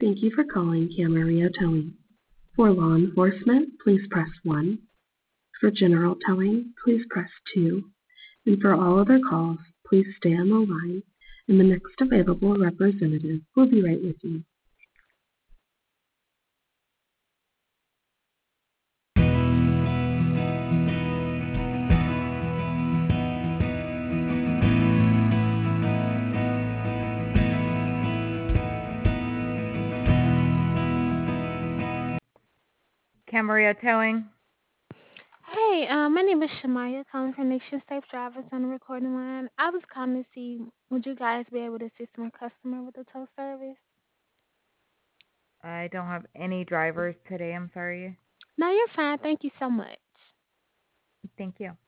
Thank you for calling Camarillo Towing. For law enforcement, please press 1. For general towing, please press 2. And for all other calls, please stay on the line, and the next available representative will be right with you. Camarillo Towing. Hey, my name is Shamaya, calling from Nation Safe Drivers on the recording line. I was calling to see, would you guys be able to assist my customer with the tow service? I don't have any drivers today. I'm sorry. No, you're fine. Thank you so much. Thank you.